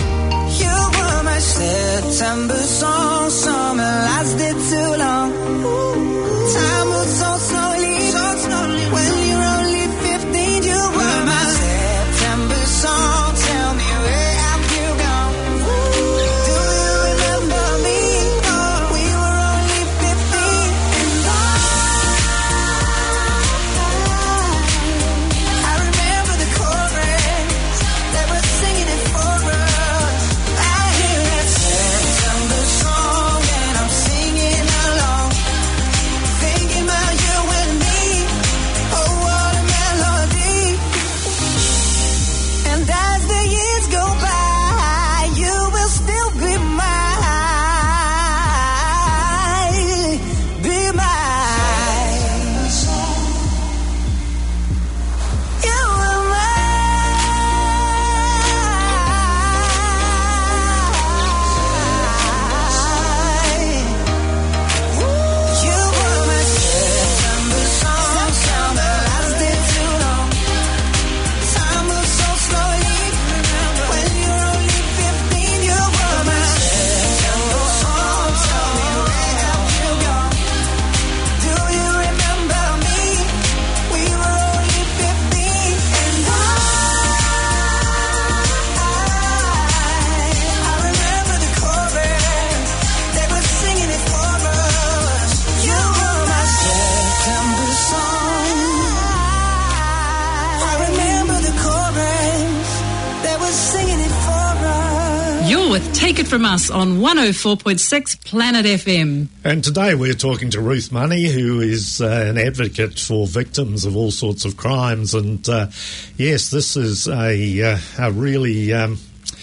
September song, summer lasted too long. Time moves so slowly, so slowly. When you're only fifteen, you were my September song. Tell me where have you gone? Do you remember me? We were only fifteen, and I, I remember the with Take It From Us on one oh four point six Planet F M. And today we're talking to Ruth Money, who is uh, an advocate for victims of all sorts of crimes. And uh, yes, this is a, uh, a really um,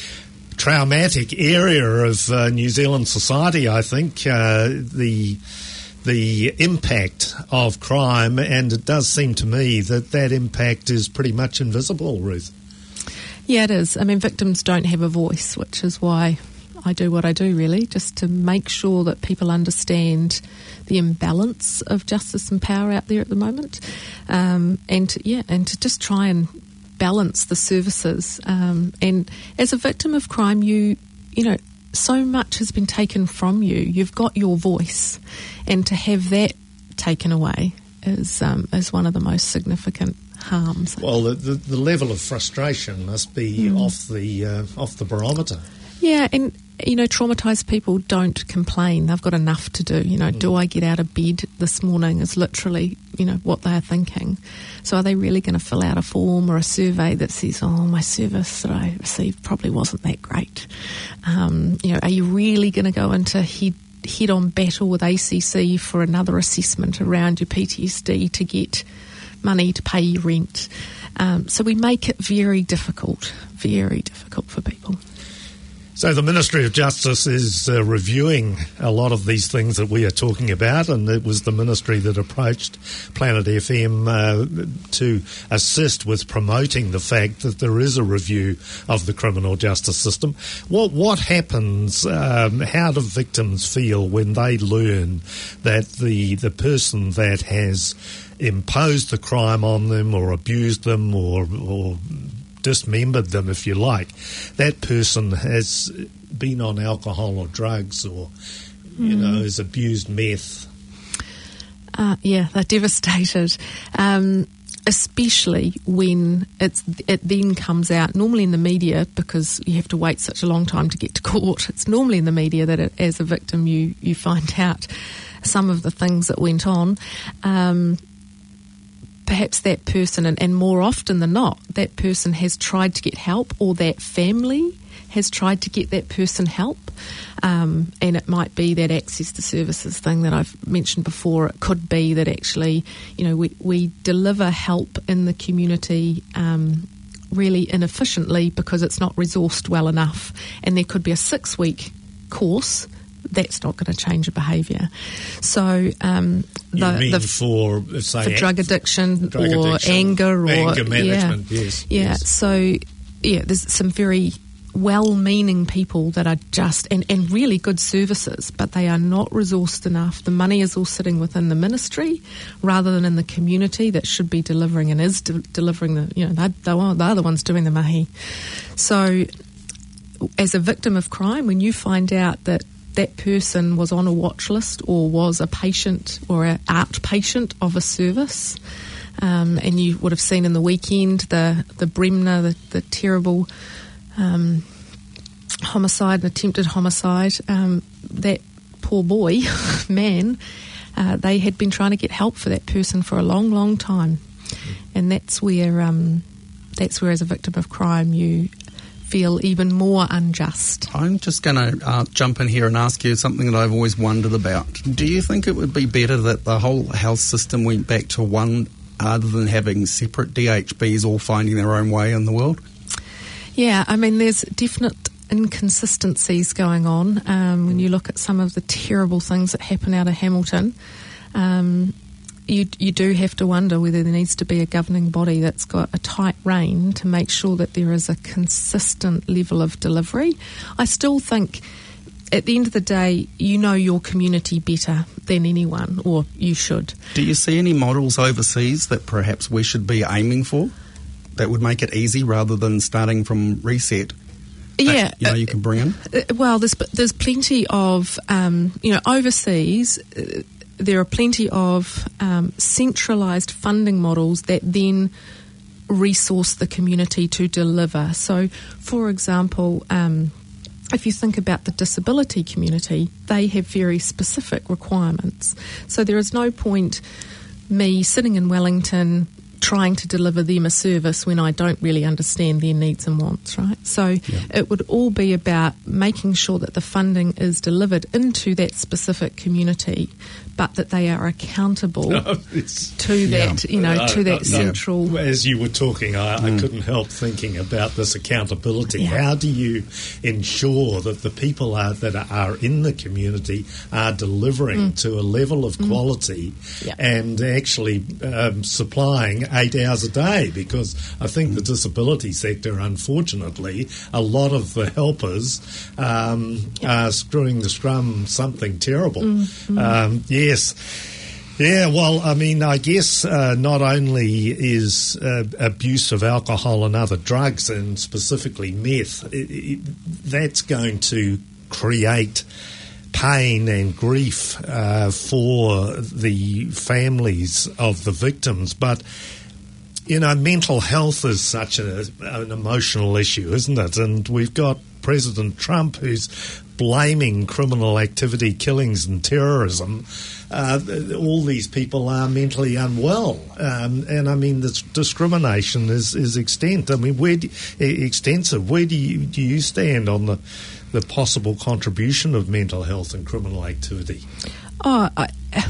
traumatic area of uh, New Zealand society, I think, uh, the the impact of crime, and it does seem to me that that impact is pretty much invisible, Ruth. Yeah, it is. I mean, victims don't have a voice, which is why I do what I do, really, just to make sure that people understand the imbalance of justice and power out there at the moment, um, and to, yeah, and to just try and balance the services. Um, and as a victim of crime, you, you know, so much has been taken from you. You've got your voice, and to have that taken away is um, is one of the most significant harms. Well, the, the, the level of frustration must be mm. off the uh, off the barometer. Yeah, and you know, traumatised people don't complain. They've got enough to do. You know, mm. do I get out of bed this morning is literally, you know, what they're thinking. So are they really going to fill out a form or a survey that says, oh, my service that I received probably wasn't that great? Um, you know, are you really going to go into head head-on battle with A C C for another assessment around your P T S D to get money to pay your rent? Um, so we make it very difficult, very difficult for people. So the Ministry of Justice is uh, reviewing a lot of these things that we are talking about, and it was the ministry that approached Planet F M uh, to assist with promoting the fact that there is a review of the criminal justice system. What what happens, um, how do victims feel when they learn that the, the person that has imposed the crime on them or abused them or or dismembered them, if you like, that person has been on alcohol or drugs or, you mm. know, has abused meth? Uh, yeah, they're devastated, um, especially when it's, it then comes out, normally in the media, because you have to wait such a long time to get to court. It's normally in the media that it, as a victim you, you find out some of the things that went on. Um Perhaps that person, and, and more often than not, that person has tried to get help, or that family has tried to get that person help. Um, and it might be that access to services thing that I've mentioned before. It could be that actually, you know, we, we deliver help in the community um, really inefficiently because it's not resourced well enough. And there could be a six-week course. That's not going to change a behaviour. So, um, the, you mean the, for say for drug addiction drug or addiction, anger or anger management, yeah, yes, yeah. yes. So, yeah, there's some very well-meaning people that are just and, and really good services, but they are not resourced enough. The money is all sitting within the ministry rather than in the community that should be delivering and is de- delivering the. You know, they're, they're the ones doing the mahi. So, as a victim of crime, when you find out that that person was on a watch list or was a patient or an outpatient of a service. Um, and you would have seen in the weekend the, the Bremner, the, the terrible um, homicide and attempted homicide. Um, that poor boy, man, uh, they had been trying to get help for that person for a long, long time. And that's where, um, that's where as a victim of crime you feel even more unjust. I'm just going to uh, jump in here and ask you something that I've always wondered about. Do you think it would be better that the whole health system went back to one other than having separate D H Bs all finding their own way in the world? Yeah, I mean, there's definite inconsistencies going on. Um, when you look at some of the terrible things that happen out of Hamilton, um, You, you do have to wonder whether there needs to be a governing body that's got a tight rein to make sure that there is a consistent level of delivery. I still think at the end of the day, you know your community better than anyone, or you should. Do you see any models overseas that perhaps we should be aiming for that would make it easy rather than starting from reset? Yeah, that, you know, you can bring in? Uh, well, there's there's plenty of, um, you know, overseas, uh, there are plenty of um, centralised funding models that then resource the community to deliver. So, for example, um, if you think about the disability community, they have very specific requirements. So there is no point me sitting in Wellington trying to deliver them a service when I don't really understand their needs and wants, right? So yeah. it would all be about making sure that the funding is delivered into that specific community, but that they are accountable no, to that, yeah. you know, uh, to that uh, central... No, as you were talking, I, mm. I couldn't help thinking about this accountability. Yeah. How do you ensure that the people are, that are in the community are delivering mm. to a level of quality mm. yeah. and actually um, supplying eight hours a day? Because I think mm. the disability sector, unfortunately, a lot of the helpers um, yeah. are screwing the scrum something terrible. Mm. Mm. Um, yeah, Yes. Yeah, well, I mean, I guess uh, not only is uh, abuse of alcohol and other drugs, and specifically meth, it, it, that's going to create pain and grief uh, for the families of the victims, but you know, mental health is such a, an emotional issue, isn't it? And we've got President Trump who's blaming criminal activity, killings and terrorism. Uh, all these people are mentally unwell. Um, and, I mean, the discrimination is, is extent. I mean, where do, extensive. Where do you, do you stand on the, the possible contribution of mental health and criminal activity? Oh, I...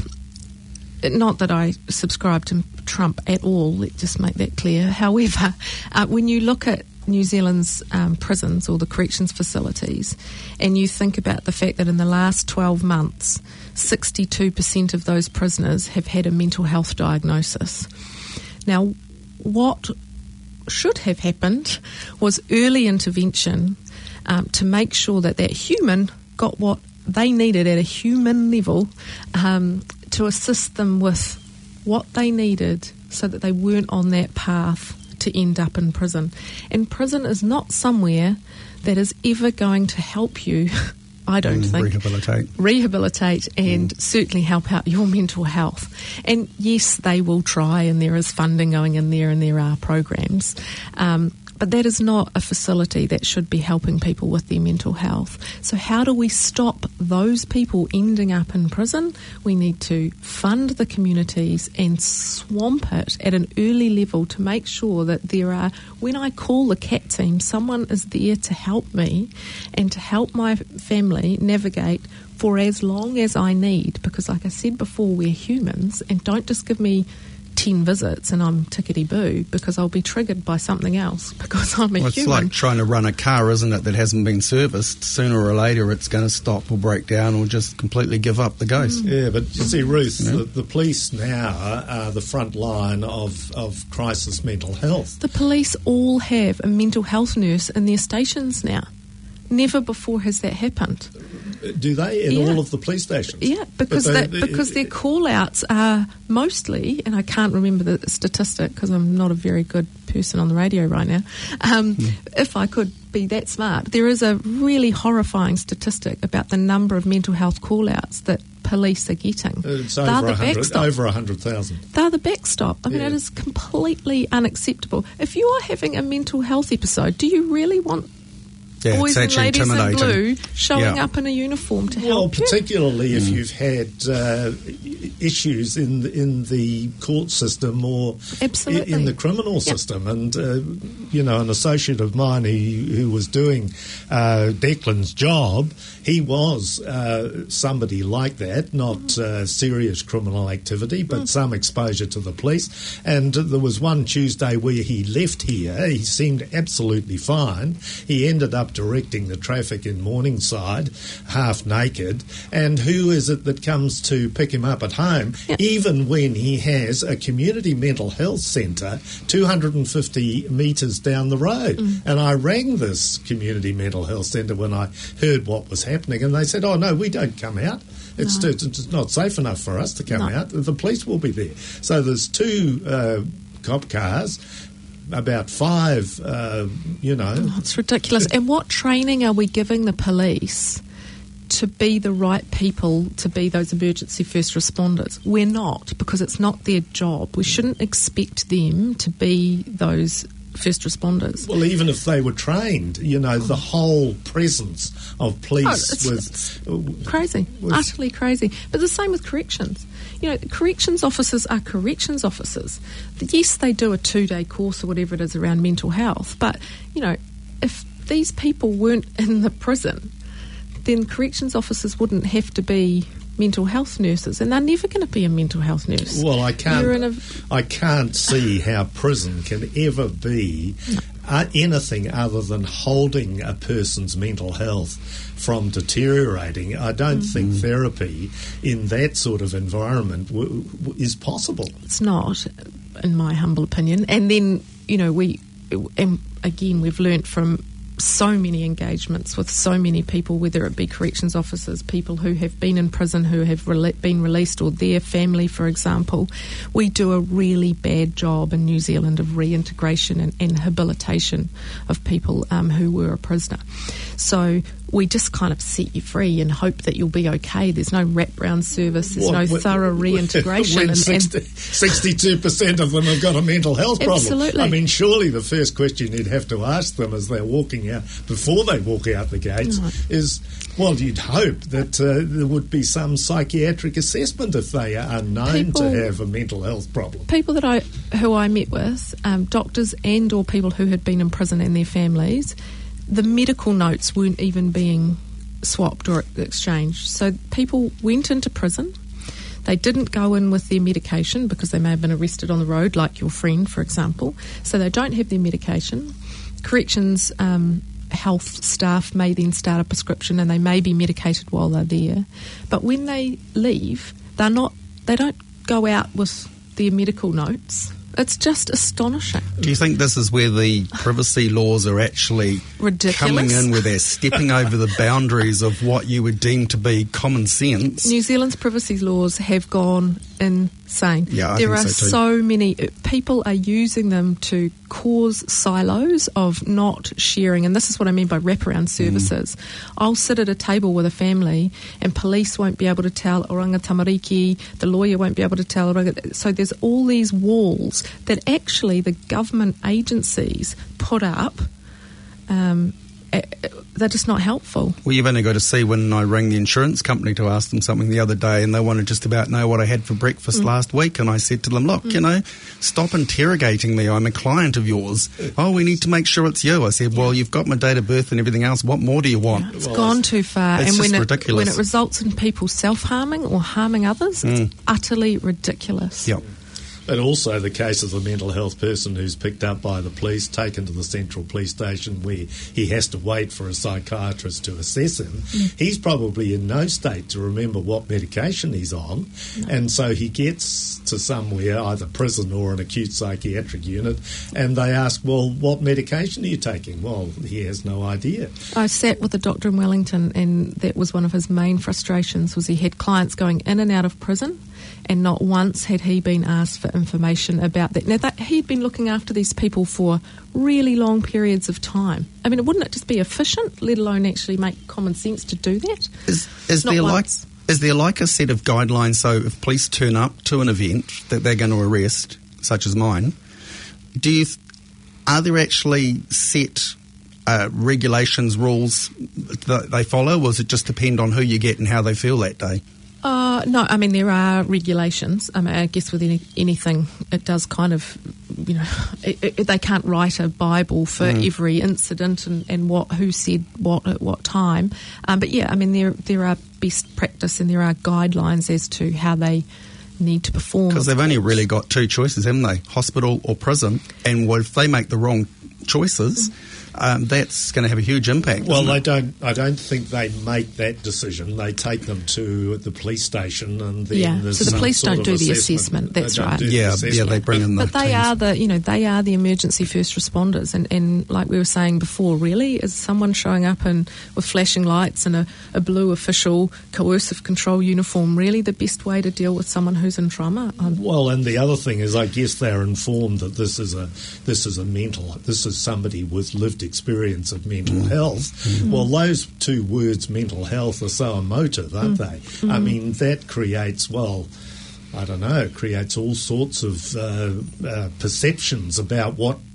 Not that I subscribe to Trump at all, let's just make that clear. However, uh, when you look at New Zealand's um, prisons or the corrections facilities, and you think about the fact that in the last twelve months, sixty-two percent of those prisoners have had a mental health diagnosis. Now, what should have happened was early intervention um, to make sure that that human got what they needed at a human level um, to assist them with what they needed so that they weren't on that path to end up in prison. And prison is not somewhere that is ever going to help you, I don't mm, think. Rehabilitate. Rehabilitate and mm. certainly help out your mental health. And yes, they will try, and there is funding going in there and there are programs. Um, But that is not a facility that should be helping people with their mental health. So how do we stop those people ending up in prison? We need to fund the communities and swamp it at an early level to make sure that there are, when I call the CAT team, someone is there to help me and to help my family navigate for as long as I need. Because like I said before, we're humans, and don't just give me ten visits and I'm tickety-boo, because I'll be triggered by something else because I'm a well, it's human. It's like trying to run a car, isn't it, that hasn't been serviced. Sooner or later it's going to stop or break down or just completely give up the ghost. Mm. Yeah, but you see, Ruth, yeah. the, the police now are the front line of, of crisis mental health. The police all have a mental health nurse in their stations now. Never before has that happened. Do they in yeah. all of the police stations? Yeah, because they, that, because their call-outs are mostly, and I can't remember the statistic because I'm not a very good person on the radio right now. Um, mm. If I could be that smart, there is a really horrifying statistic about the number of mental health call-outs that police are getting. It's over one hundred, over one hundred thousand. They're the backstop. I mean, yeah. it is completely unacceptable. If you are having a mental health episode, do you really want Yeah, boys and ladies in blue showing yeah. up in a uniform to well, help you? Well, particularly if mm. you've had uh, issues in the, in the court system or Absolutely. in the criminal yep. system. And, uh, you know, an associate of mine who, who was doing uh, Declan's job, he was uh, somebody like that, not uh, serious criminal activity, but mm. some exposure to the police. And there was one Tuesday where he left here. He seemed absolutely fine. He ended up directing the traffic in Morningside, half naked, and who is it that comes to pick him up at home, yep. even when he has a community mental health centre two hundred fifty metres down the road? Mm. And I rang this community mental health centre when I heard what was happening, and they said, oh, no, we don't come out. It's, no. too, it's not safe enough for us to come no. out. The police will be there. So there's two uh, cop cars, about five, uh, you know. Oh, it's ridiculous. And what training are we giving the police to be the right people, to be those emergency first responders? We're not, because it's not their job. We shouldn't expect them to be those first responders. Well, even if they were trained, you know, the whole presence of police Oh, it's, was it's crazy, was- utterly crazy. But the same with corrections. You know, corrections officers are corrections officers. Yes, they do a two-day course or whatever it is around mental health, but, you know, if these people weren't in the prison, then corrections officers wouldn't have to be mental health nurses, and they're never going to be a mental health nurse. Well, I can't. You're in a- I can't see how prison can ever be uh, anything other than holding a person's mental health from deteriorating. I don't Mm-hmm. think therapy in that sort of environment w- w- is possible. It's not, in my humble opinion. And then, you know, we, and again, we've learnt from so many engagements with so many people, whether it be corrections officers, people who have been in prison, who have rele- been released, or their family, for example. We do a really bad job in New Zealand of reintegration and, and habilitation of people um, who were a prisoner. So we just kind of set you free and hope that you'll be okay. There's no wraparound service. There's What- no what- thorough reintegration. When and, sixty, and sixty-two percent of them have got a mental health problem. Absolutely. I mean, surely the first question you'd have to ask them as they're walking out, before they walk out the gates, No. is, well, you'd hope that uh, there would be some psychiatric assessment if they are known People- to have a mental health problem. people that I who I met with, um, doctors and or people who had been in prison and their families, the medical notes weren't even being swapped or exchanged. So people went into prison. They didn't go in with their medication because they may have been arrested on the road, like your friend, for example. So they don't have their medication. Corrections um, health staff may then start a prescription, and they may be medicated while they're there. But when they leave, they're not. They don't go out with their medical notes. It's just astonishing. Do you think this is where the privacy laws are actually Ridiculous. coming in, where they're stepping over the boundaries of what you would deem to be common sense? New Zealand's privacy laws have gone insane. Yeah, I there think are so too. so many people are using them to cause silos of not sharing, and this is what I mean by wraparound services. Mm. I'll sit at a table with a family, and police won't be able to tell Oranga Tamariki, the lawyer won't be able to tell Oranga. So there's all these walls that actually the government agencies put up. Um, eh, eh, they're just not helpful. Well, you've only got to see when I rang the insurance company to ask them something the other day, and they wanted just about know what I had for breakfast Mm. last week, and I said to them, look, Mm. you know, stop interrogating me. I'm a client of yours. Oh, we need to make sure it's you. I said, well, you've got my date of birth and everything else. What more do you want? It's Well, gone too far, it's and when just it, ridiculous. when it results in people self-harming or harming others, Mm. it's utterly ridiculous. Yep. And also the case of the mental health person who's picked up by the police, taken to the central police station where he has to wait for a psychiatrist to assess him. Mm. He's probably in no state to remember what medication he's on. No. And so he gets to somewhere, either prison or an acute psychiatric unit, and they ask, well, what medication are you taking? Well, he has no idea. I sat with a doctor in Wellington, and that was one of his main frustrations, was he had clients going in and out of prison, and not once had he been asked for information about that. Now, that, he'd been looking after these people for really long periods of time. I mean, wouldn't it just be efficient, let alone actually make common sense to do that? Is, is Not there like once. is there like a set of guidelines? So if police turn up to an event that they're going to arrest, such as mine, do you th- are there actually set uh, regulations, rules that they follow, or does it just depend on who you get and how they feel that day? Uh, no, I mean, there are regulations. I mean, I guess with any, anything, it does kind of, you know, it, it, they can't write a Bible for Mm. every incident and, and what who said what at what time. Um, but yeah, I mean, there there are best practice and there are guidelines as to how they need to perform. Because they've only really got two choices, haven't they? Hospital or prison. And what if they make the wrong choices, um, that's going to have a huge impact. Well, isn't I it? don't. I don't think they make that decision. They take them to the police station, and then Yeah, there's so the some police sort don't of do the assessment. assessment, that's They don't right. do the Yeah, yeah, assessment. they bring in the But they teams. are the, you know, they are the emergency first responders, and, and like we were saying before, really, is someone showing up in with flashing lights and a, a blue official coercive control uniform really the best way to deal with someone who's in trauma? Um, Well, and the other thing is, I guess they're informed that this is a this is a mental this is somebody with lived experience of mental Mm. health. Mm. Well, those two words, mental health, are so emotive, aren't they? I mean, that creates well. I don't know, creates all sorts of uh, uh, perceptions about what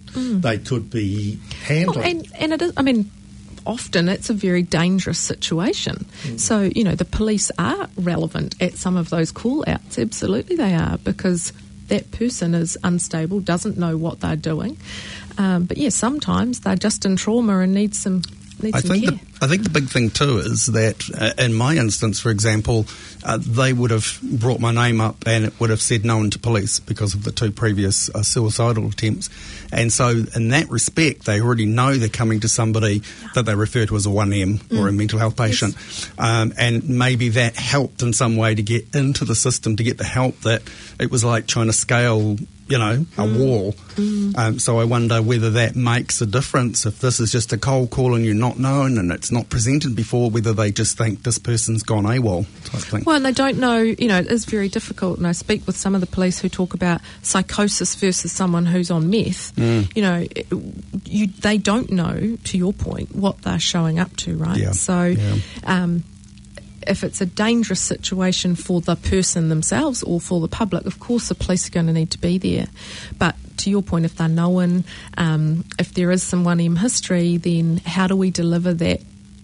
mm. they could be handling. Well, and, and it is, I mean, often it's a very dangerous situation. Mm. So, you know, the police are relevant at some of those call-outs. Absolutely they are, because that person is unstable, doesn't know what they're doing. Um, but, yeah, sometimes they're just in trauma and need some need I some think care. The, I think the big thing, too, is that uh, in my instance, for example, uh, they would have brought my name up and it would have said no one to police because of the two previous uh, suicidal attempts. And so in that respect, they already know they're coming to somebody that they refer to as a one M mm. or a mental health patient. Yes. Um, and maybe that helped in some way to get into the system, to get the help that it was like trying to scale, you know, a mm. wall. Mm. Um, so I wonder whether that makes a difference. If this is just a cold call and you're not known and it's not presented before, whether they just think this person's gone AWOL type thing. Well, and they don't know, you know, it is very difficult. And I speak with some of the police who talk about psychosis versus someone who's on meth. Mm. You know, it, you, they don't know, to your point, what they're showing up to, right? Yeah. So yeah. Um, if it's a dangerous situation for the person themselves or for the public, of course the police are going to need to be there. But to your point, if they're known, um, if there is some one M history, then how do we deliver that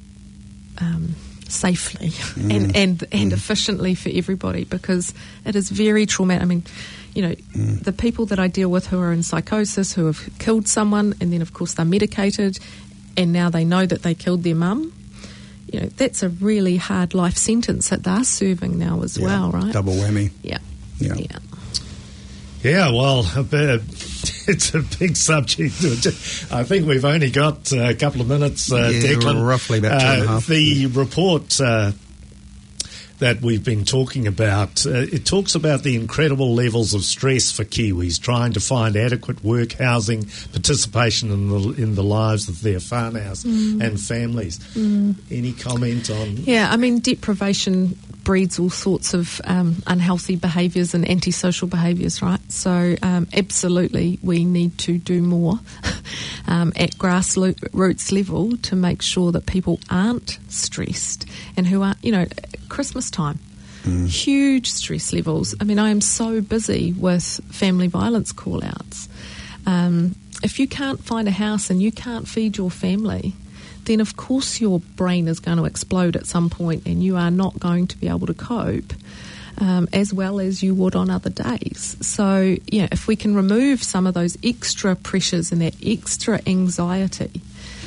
um, safely mm. and, and, and mm. efficiently for everybody? Because it is very traumatic. I mean, you know, mm. the people that I deal with who are in psychosis, who have killed someone, and then of course they're medicated, and now they know that they killed their mum. You know, that's a really hard life sentence that they're serving now as yeah, well, right? Double whammy. Yeah. Yeah. Yeah. Yeah, well, a bit, it's a big subject. I think we've only got a couple of minutes, uh, yeah, Declan. Roughly about two and a uh, half. The report uh, that we've been talking about, uh, it talks about the incredible levels of stress for Kiwis trying to find adequate work, housing, participation in the in the lives of their whānaus mm. and families. Mm. Any comment on... Yeah, I mean, deprivation breeds all sorts of um, unhealthy behaviours and antisocial behaviours, right? So um, absolutely we need to do more um, at grassroots level to make sure that people aren't stressed and who are, you know, Christmas time, mm. huge stress levels. I mean, I am so busy with family violence call-outs. Um, if you can't find a house and you can't feed your family, then of course your brain is going to explode at some point and you are not going to be able to cope um, as well as you would on other days. So, yeah, if we can remove some of those extra pressures and that extra anxiety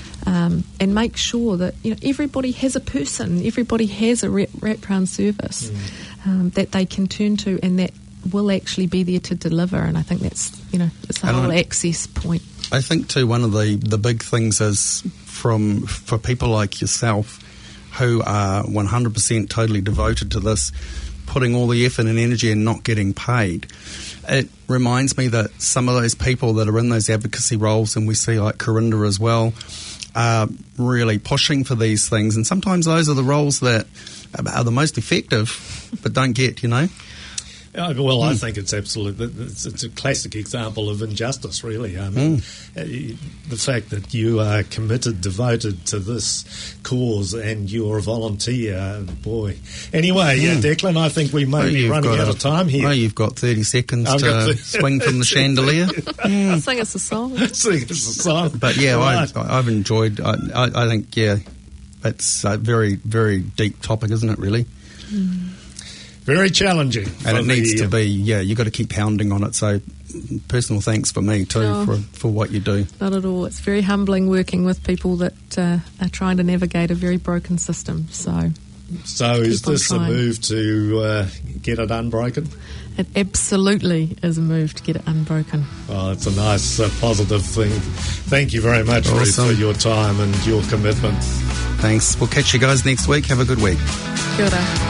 um, and make sure that, you know, everybody has a person, everybody has a wraparound service mm. um, that they can turn to and that will actually be there to deliver. And I think that's, you know, it's the and whole I, access point. I think, too, one of the, the big things is from for people like yourself who are one hundred percent totally devoted to this, putting all the effort and energy and not getting paid. It reminds me that some of those people that are in those advocacy roles, and we see like Corinda as well, are really pushing for these things. And sometimes those are the roles that are the most effective but don't get, you know. Uh, well, I think it's absolutely, it's, it's a classic example of injustice, really. I mean, mm. uh, the fact that you are committed, devoted to this cause and you're a volunteer, boy. Anyway, mm. uh, Declan, I think we may well, be running out a, of time here. Well, you've got thirty seconds I've to swing from the chandelier. mm. Sing us a song. Sing us a song. But, yeah, right. I, I've enjoyed, I, I, I think, yeah, it's a very, very deep topic, isn't it, really? Mm. Very challenging. And it needs the, to be, yeah, you've got to keep pounding on it. So personal thanks for me too no, for, for what you do. Not at all. It's very humbling working with people that uh, are trying to navigate a very broken system. So, so is this a move to uh, get it unbroken? It absolutely is a move to get it unbroken. Well, it's a nice, uh, positive thing. Thank you very much, awesome. Ruth, for your time and your commitment. Thanks. We'll catch you guys next week. Have a good week. Kia ora.